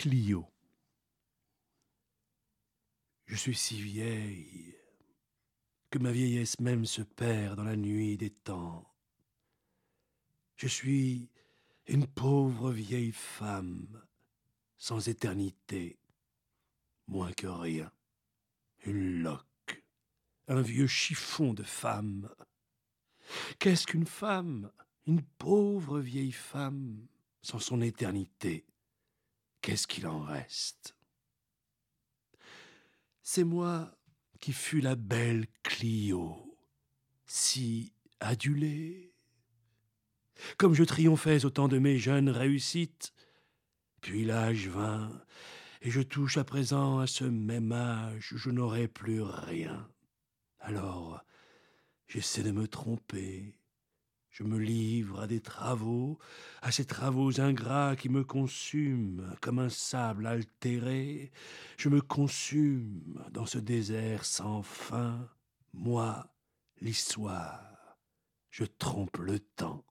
Clio. Je suis si vieille que ma vieillesse même se perd dans la nuit des temps. Je suis une pauvre vieille femme, sans éternité, moins que rien, une loque, un vieux chiffon de femme. Qu'est-ce qu'une femme? Une pauvre vieille femme, sans son éternité. Qu'est-ce qu'il en reste? C'est moi qui fus la belle Clio, si adulée. Comme je triomphais au temps de mes jeunes réussites, puis l'âge vint, et je touche à présent à ce même âge où je n'aurai plus rien. Alors, j'essaie de me tromper. Je me livre à des travaux, à ces travaux ingrats qui me consument comme un sable altéré. Je me consume dans ce désert sans fin. Moi, l'histoire, je trompe le temps.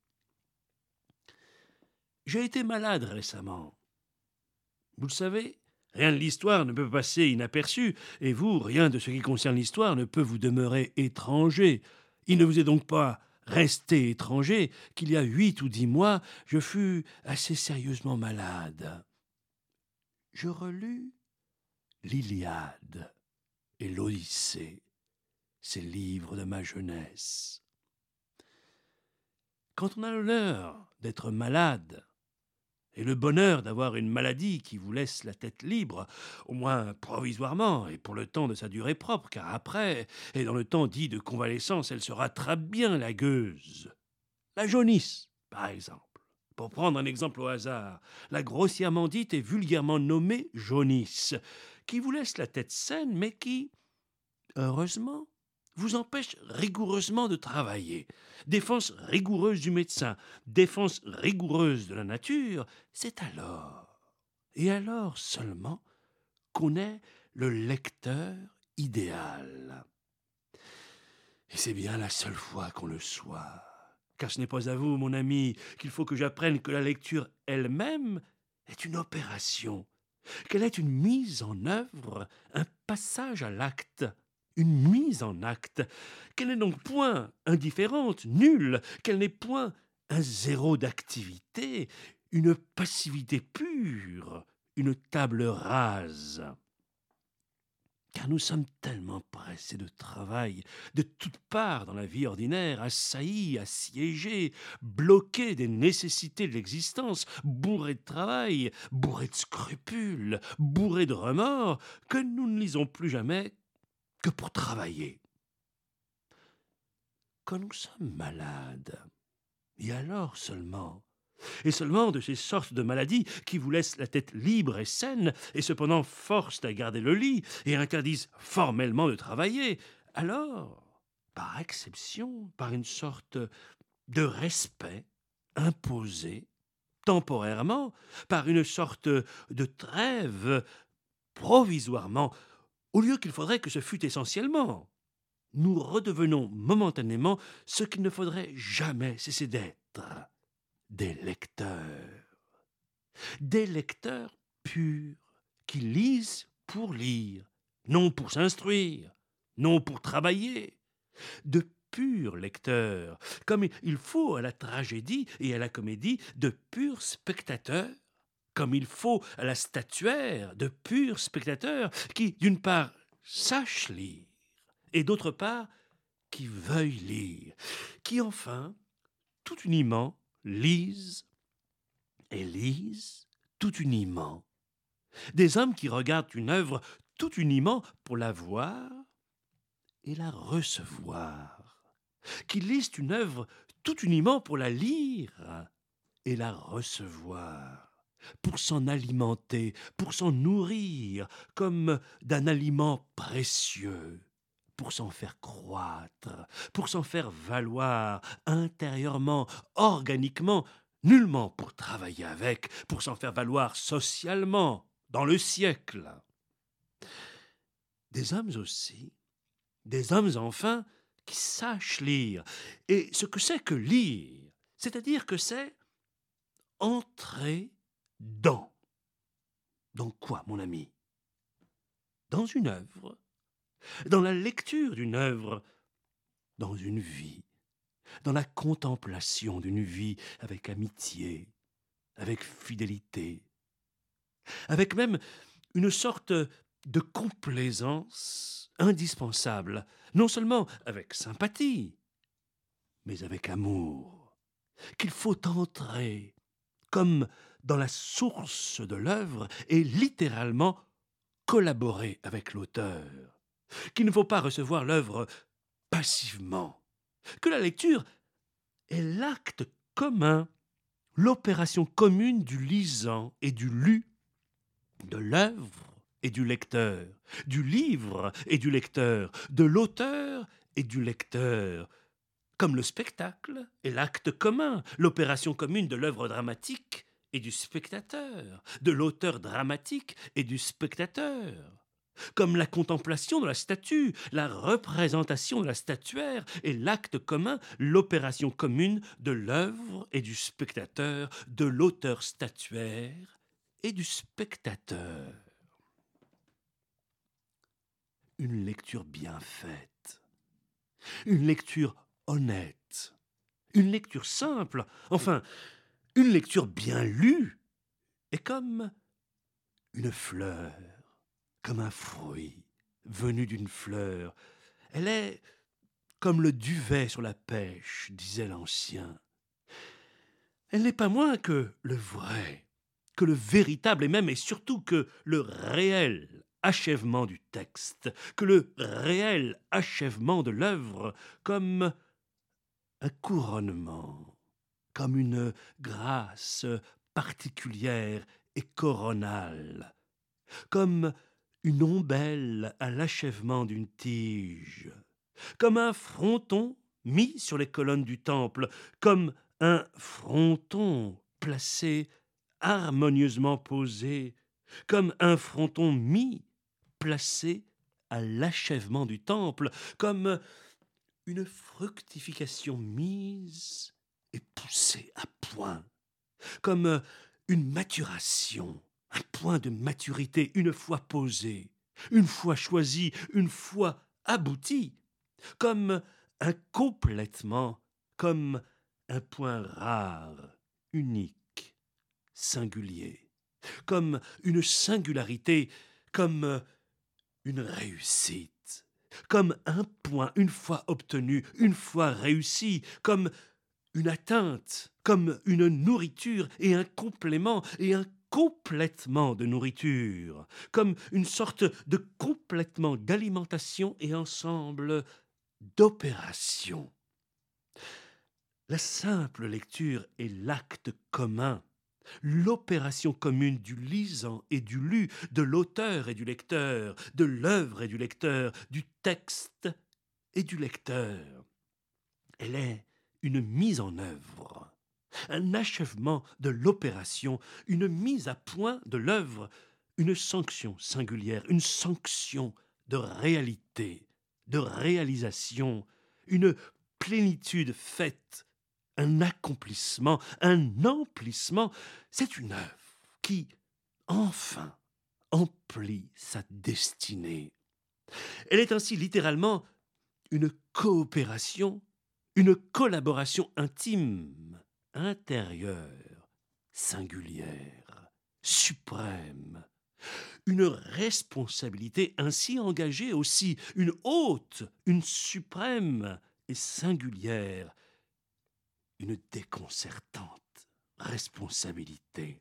J'ai été malade récemment. Vous le savez, rien de l'histoire ne peut passer inaperçu, et vous, rien de ce qui concerne l'histoire ne peut vous demeurer étranger. Il ne vous est donc pas resté étranger qu'il y a 8 ou 10 mois, je fus assez sérieusement malade. Je relus l'Iliade et l'Odyssée, ces livres de ma jeunesse. Quand on a l'honneur d'être malade, et le bonheur d'avoir une maladie qui vous laisse la tête libre, au moins provisoirement et pour le temps de sa durée propre, car après, et dans le temps dit de convalescence, elle se rattrape bien, la gueuse. La jaunisse, par exemple. Pour prendre un exemple au hasard, la grossièrement dite et vulgairement nommée jaunisse, qui vous laisse la tête saine, mais qui, heureusement, vous empêche rigoureusement de travailler. Défense rigoureuse du médecin, défense rigoureuse de la nature, c'est alors, et alors seulement, qu'on est le lecteur idéal. Et c'est bien la seule fois qu'on le soit. Car ce n'est pas à vous, mon ami, qu'il faut que j'apprenne que la lecture elle-même est une opération, qu'elle est une mise en œuvre, un passage à l'acte, une mise en acte, qu'elle n'est donc point indifférente, nulle, qu'elle n'est point un zéro d'activité, une passivité pure, une table rase. Car nous sommes tellement pressés de travail, de toutes parts dans la vie ordinaire, assaillis, assiégés, bloqués des nécessités de l'existence, bourrés de travail, bourrés de scrupules, bourrés de remords, que nous ne lisons plus jamais que pour travailler. Quand nous sommes malades, et alors seulement, et seulement de ces sortes de maladies qui vous laissent la tête libre et saine, et cependant forcent à garder le lit, et interdisent formellement de travailler, alors, par exception, par une sorte de respect imposé, temporairement, par une sorte de trêve, provisoirement, au lieu qu'il faudrait que ce fût essentiellement, nous redevenons momentanément ce qu'il ne faudrait jamais cesser d'être, des lecteurs. Des lecteurs purs, qui lisent pour lire, non pour s'instruire, non pour travailler. De purs lecteurs, comme il faut à la tragédie et à la comédie de purs spectateurs, comme il faut à la statuaire de purs spectateurs qui, d'une part, sachent lire, et d'autre part, qui veuillent lire, qui enfin, tout uniment, lisent et lisent tout uniment. Des hommes qui regardent une œuvre tout uniment pour la voir et la recevoir, qui lisent une œuvre tout uniment pour la lire et la recevoir, pour s'en alimenter, pour s'en nourrir, comme d'un aliment précieux, pour s'en faire croître, pour s'en faire valoir intérieurement, organiquement, nullement pour travailler avec, pour s'en faire valoir socialement, dans le siècle. Des hommes aussi, des hommes enfin, qui sachent lire. Et ce que c'est que lire, c'est-à-dire que c'est entrer dans. Dans quoi, mon ami? Dans une œuvre, dans la lecture d'une œuvre, dans une vie, dans la contemplation d'une vie avec amitié, avec fidélité, avec même une sorte de complaisance indispensable, non seulement avec sympathie, mais avec amour, qu'il faut entrer comme dans la source de l'œuvre et littéralement collaborer avec l'auteur, qu'il ne faut pas recevoir l'œuvre passivement, que la lecture est l'acte commun, l'opération commune du lisant et du lu, de l'œuvre et du lecteur, du livre et du lecteur, de l'auteur et du lecteur, comme le spectacle est l'acte commun, l'opération commune de l'œuvre dramatique et du spectateur, de l'auteur dramatique et du spectateur, comme la contemplation de la statue, la représentation de la statuaire est l'acte commun, l'opération commune de l'œuvre et du spectateur, de l'auteur statuaire et du spectateur. Une lecture bien faite, une lecture honnête, une lecture simple, enfin, une lecture bien lue est comme une fleur, comme un fruit venu d'une fleur. Elle est comme le duvet sur la pêche, disait l'ancien. Elle n'est pas moins que le vrai, que le véritable et même et surtout que le réel achèvement du texte, que le réel achèvement de l'œuvre, comme un couronnement, comme une grâce particulière et coronale, comme une ombelle à l'achèvement d'une tige, comme un fronton mis sur les colonnes du temple, comme un fronton placé, harmonieusement posé, comme un fronton mis, placé à l'achèvement du temple, comme une fructification mise et poussée à point, comme une maturation, un point de maturité une fois posé, une fois choisi, une fois abouti, comme un complètement, comme un point rare, unique, singulier, comme une singularité, comme une réussite, comme un point une fois obtenu, une fois réussi, comme une atteinte, comme une nourriture et un complément et un complètement de nourriture, comme une sorte de complètement d'alimentation et ensemble d'opération. La simple lecture est l'acte commun, l'opération commune du lisant et du lu, de l'auteur et du lecteur, de l'œuvre et du lecteur, du texte et du lecteur. Elle est une mise en œuvre, un achèvement de l'opération, une mise à point de l'œuvre, une sanction singulière, une sanction de réalité, de réalisation, une plénitude faite, un accomplissement, un emplissement. C'est une œuvre qui, enfin, emplit sa destinée. Elle est ainsi littéralement une coopération, une collaboration intime, intérieure, singulière, suprême, une responsabilité ainsi engagée aussi, une haute, une suprême et singulière, une déconcertante responsabilité.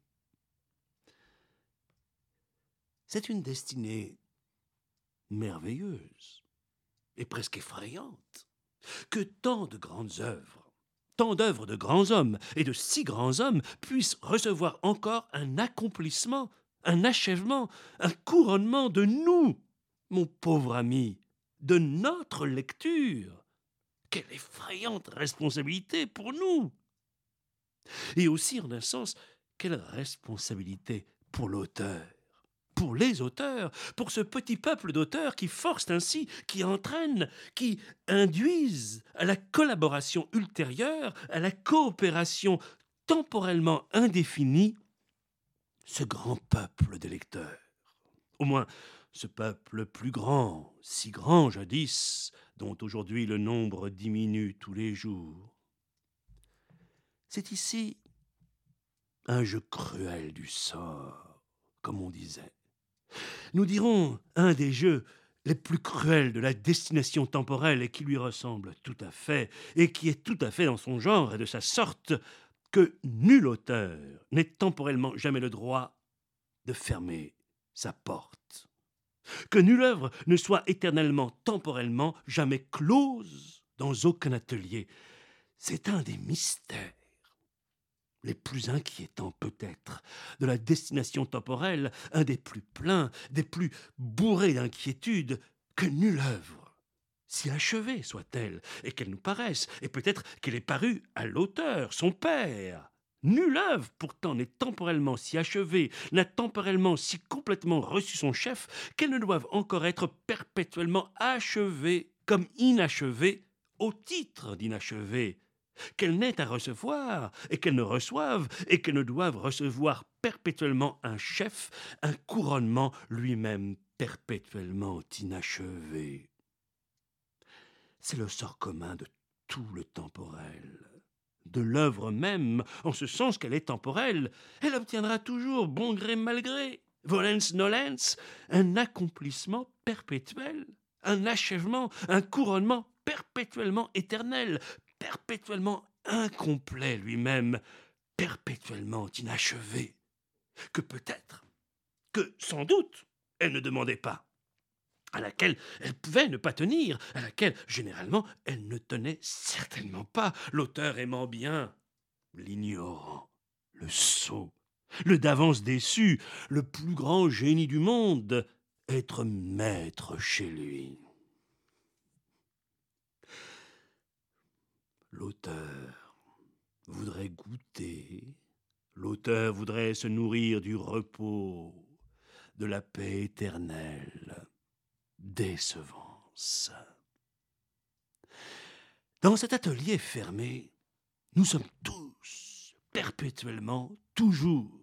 C'est une destinée merveilleuse et presque effrayante que tant de grandes œuvres, tant d'œuvres de grands hommes et de si grands hommes puissent recevoir encore un accomplissement, un achèvement, un couronnement de nous, mon pauvre ami, de notre lecture. Quelle effrayante responsabilité pour nous! Et aussi, en un sens, quelle responsabilité pour l'auteur, pour les auteurs, pour ce petit peuple d'auteurs qui forcent ainsi, qui entraînent, qui induisent à la collaboration ultérieure, à la coopération temporellement indéfinie ce grand peuple des lecteurs. Au moins, ce peuple plus grand, si grand jadis, dont aujourd'hui le nombre diminue tous les jours. C'est ici un jeu cruel du sort, comme on disait. Nous dirons un des jeux les plus cruels de la destination temporelle et qui lui ressemble tout à fait, et qui est tout à fait dans son genre et de sa sorte, que nul auteur n'ait temporellement jamais le droit de fermer sa porte. Que nulle œuvre ne soit éternellement, temporellement, jamais close dans aucun atelier. C'est un des mystères les plus inquiétants peut-être de la destination temporelle, un des plus pleins, des plus bourrés d'inquiétude, que nulle œuvre, si achevée soit-elle, et qu'elle nous paraisse, et peut-être qu'elle ait paru à l'auteur, son père. Nulle œuvre, pourtant, n'est temporellement si achevée, n'a temporellement si complètement reçu son chef, qu'elle ne doive encore être perpétuellement achevée comme inachevée, au titre d'inachevée, qu'elle n'ait à recevoir, et qu'elle ne reçoive, et qu'elle ne doive recevoir perpétuellement un chef, un couronnement lui-même perpétuellement inachevé. C'est le sort commun de tout le temporel. De l'œuvre même, en ce sens qu'elle est temporelle, elle obtiendra toujours, bon gré mal gré, volens nolens, un accomplissement perpétuel, un achèvement, un couronnement perpétuellement éternel, perpétuellement incomplet lui-même, perpétuellement inachevé, que peut-être, que sans doute, elle ne demandait pas, à laquelle elle pouvait ne pas tenir, à laquelle, généralement, elle ne tenait certainement pas, l'auteur aimant bien l'ignorant, le sot, le d'avance déçu, le plus grand génie du monde, être maître chez lui. L'auteur voudrait goûter, l'auteur voudrait se nourrir du repos, de la paix éternelle. Décevance. Dans cet atelier fermé, nous sommes tous, perpétuellement, toujours,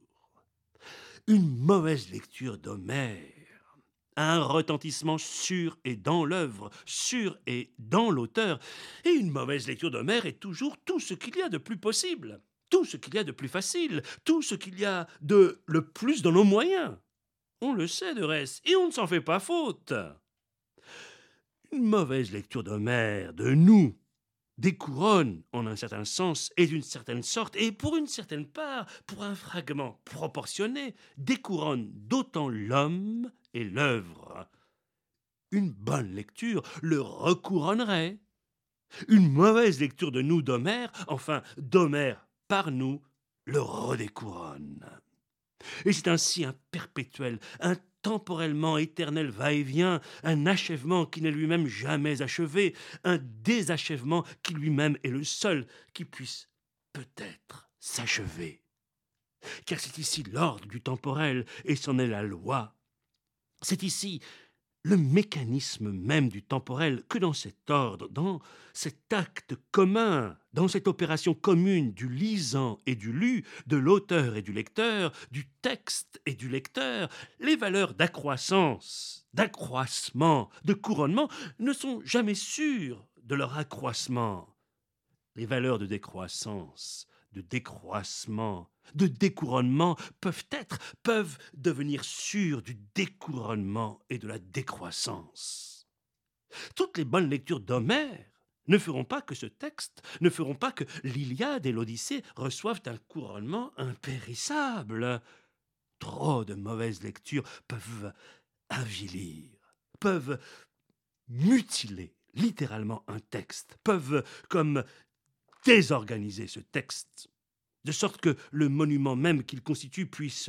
une mauvaise lecture d'Homère, un retentissement sur et dans l'œuvre, sur et dans l'auteur, et une mauvaise lecture d'Homère est toujours tout ce qu'il y a de plus possible, tout ce qu'il y a de plus facile, tout ce qu'il y a de le plus dans nos moyens. On le sait de reste, et on ne s'en fait pas faute. Une mauvaise lecture d'Homère, de nous, découronne en un certain sens et d'une certaine sorte, et pour une certaine part, pour un fragment proportionné, découronne d'autant l'homme et l'œuvre. Une bonne lecture le recouronnerait. Une mauvaise lecture de nous d'Homère, enfin d'Homère par nous, le redécouronne. Et c'est ainsi un perpétuel, un temporellement éternel va-et-vient, un achèvement qui n'est lui-même jamais achevé, un désachèvement qui lui-même est le seul qui puisse peut-être s'achever. Car c'est ici l'ordre du temporel, et c'en est la loi. C'est ici le mécanisme même du temporel que dans cet ordre, dans cet acte commun, dans cette opération commune du lisant et du lu, de l'auteur et du lecteur, du texte et du lecteur, les valeurs d'accroissance, d'accroissement, de couronnement ne sont jamais sûres de leur accroissement. Les valeurs de décroissance, de décroissement, de découronnement peuvent devenir sûres du découronnement et de la décroissance. Toutes les bonnes lectures d'Homère ne feront pas que ce texte, ne feront pas que l'Iliade et l'Odyssée reçoivent un couronnement impérissable. Trop de mauvaises lectures peuvent avilir, peuvent mutiler littéralement un texte, peuvent comme désorganiser ce texte, de sorte que le monument même qu'il constitue puisse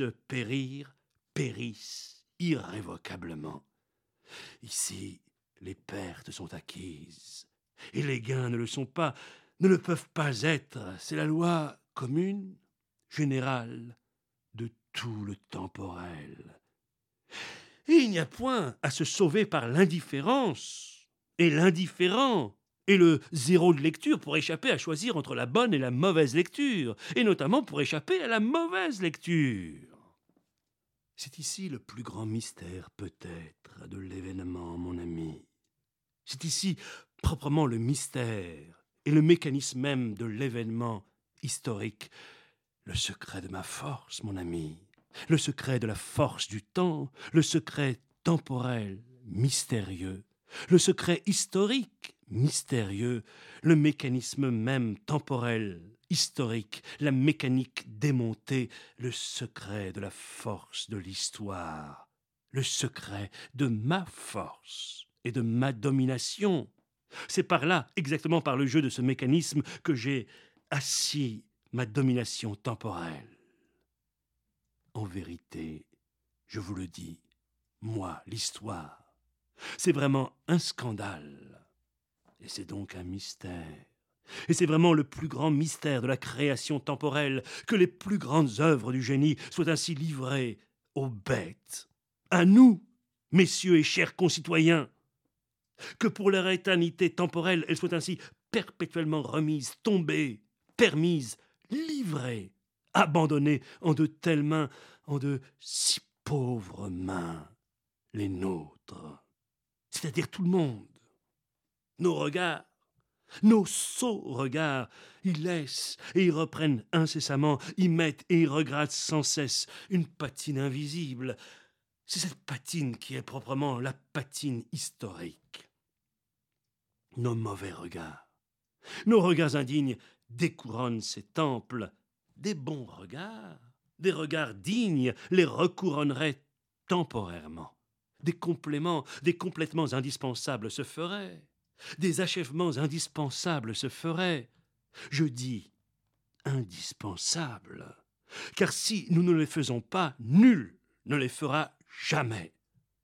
périsse irrévocablement. Ici, les pertes sont acquises, et les gains ne le sont pas, ne le peuvent pas être. C'est la loi commune, générale, de tout le temporel. Et il n'y a point à se sauver par l'indifférence et l'indifférent et le zéro de lecture pour échapper à choisir entre la bonne et la mauvaise lecture, et notamment pour échapper à la mauvaise lecture. C'est ici le plus grand mystère, peut-être, de l'événement, mon ami. C'est ici proprement le mystère et le mécanisme même de l'événement historique. Le secret de ma force, mon ami. Le secret de la force du temps. Le secret temporel, mystérieux. Le secret historique, mystérieux. Le mécanisme même temporel, historique. La mécanique démontée. Le secret de la force de l'histoire. Le secret de ma force et de ma domination. C'est par là, exactement par le jeu de ce mécanisme, que j'ai assis ma domination temporelle. En vérité, je vous le dis, moi, l'histoire, c'est vraiment un scandale. Et c'est donc un mystère. Et c'est vraiment le plus grand mystère de la création temporelle, que les plus grandes œuvres du génie soient ainsi livrées aux bêtes. À nous, messieurs et chers concitoyens, que pour leur éternité temporelle, elles soient ainsi perpétuellement remises, tombées, permises, livrées, abandonnées en de telles mains, en de si pauvres mains, les nôtres, c'est-à-dire tout le monde. Nos regards, nos sots regards, ils laissent et ils reprennent incessamment, ils mettent et ils regardent sans cesse une patine invisible. C'est cette patine qui est proprement la patine historique. Nos mauvais regards, nos regards indignes découronnent ces temples. Des bons regards, des regards dignes les recouronneraient temporairement. Des compléments, des complétements indispensables se feraient. Des achèvements indispensables se feraient. Je dis indispensables, car si nous ne les faisons pas, nul ne les fera jamais.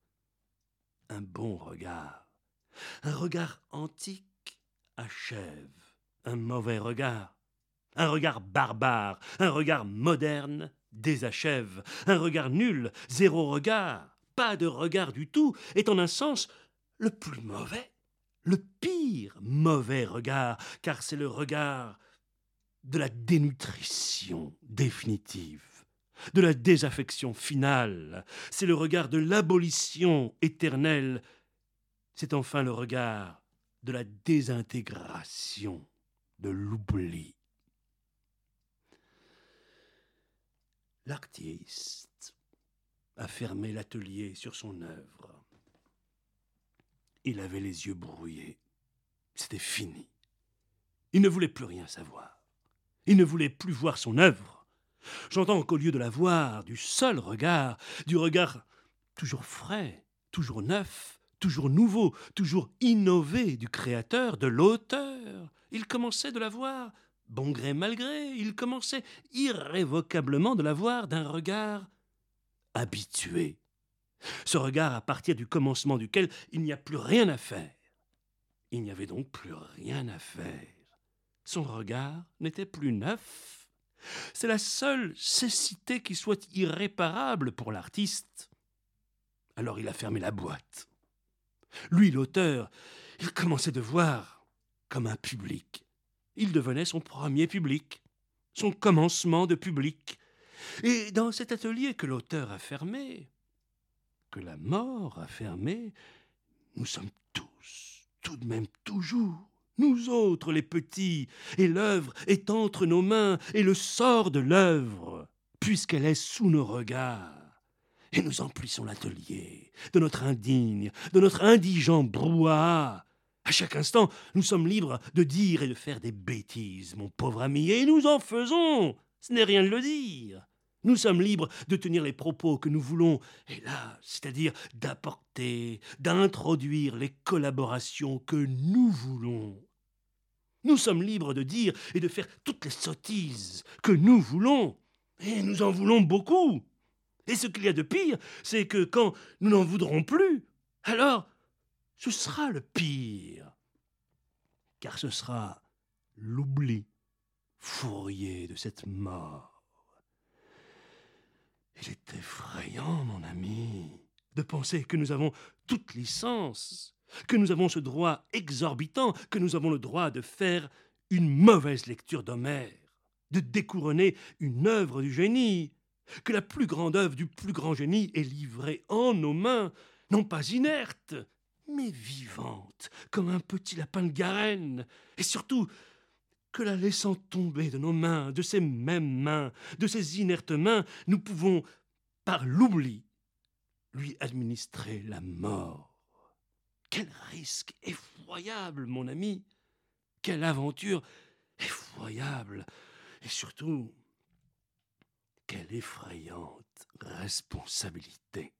Un bon regard, un regard antique, achève un mauvais regard. Un regard barbare, un regard moderne désachève. Un regard nul, zéro regard, pas de regard du tout, est en un sens le plus mauvais, le pire mauvais regard, car c'est le regard de la dénutrition définitive, de la désaffection finale, c'est le regard de l'abolition éternelle, c'est enfin le regard de la désintégration, de l'oubli. L'artiste a fermé l'atelier sur son œuvre. Il avait les yeux brouillés. C'était fini. Il ne voulait plus rien savoir. Il ne voulait plus voir son œuvre. J'entends qu'au lieu de la voir du seul regard, du regard toujours frais, toujours neuf, toujours nouveau, toujours innové du créateur, de l'auteur, il commençait de la voir, bon gré mal gré, il commençait irrévocablement de la voir d'un regard habitué. Ce regard à partir du commencement duquel il n'y a plus rien à faire. Il n'y avait donc plus rien à faire. Son regard n'était plus neuf. C'est la seule cécité qui soit irréparable pour l'artiste. Alors il a fermé la boîte. Lui, l'auteur, il commençait de voir comme un public. Il devenait son premier public, son commencement de public. Et dans cet atelier que l'auteur a fermé, que la mort a fermé, nous sommes tous, tout de même toujours, nous autres les petits, et l'œuvre est entre nos mains, et le sort de l'œuvre, puisqu'elle est sous nos regards. Et nous emplissons l'atelier de notre indigne, de notre indigent brouhaha. À chaque instant, nous sommes libres de dire et de faire des bêtises, mon pauvre ami, et nous en faisons. Ce n'est rien de le dire. Nous sommes libres de tenir les propos que nous voulons, et là, c'est-à-dire d'apporter, d'introduire les collaborations que nous voulons. Nous sommes libres de dire et de faire toutes les sottises que nous voulons, et nous en voulons beaucoup. Et ce qu'il y a de pire, c'est que quand nous n'en voudrons plus, alors ce sera le pire. Car ce sera l'oubli fourrier de cette mort. Il est effrayant, mon ami, de penser que nous avons toute licence, que nous avons ce droit exorbitant, que nous avons le droit de faire une mauvaise lecture d'Homère, de découronner une œuvre du génie. que la plus grande œuvre du plus grand génie est livrée en nos mains, non pas inerte, mais vivante, comme un petit lapin de Garenne, et surtout que la laissant tomber de nos mains, de ces mêmes mains, de ces inertes mains, nous pouvons, par l'oubli, lui administrer la mort. Quel risque effroyable, mon ami! Quelle aventure effroyable! Et surtout, quelle effrayante responsabilité!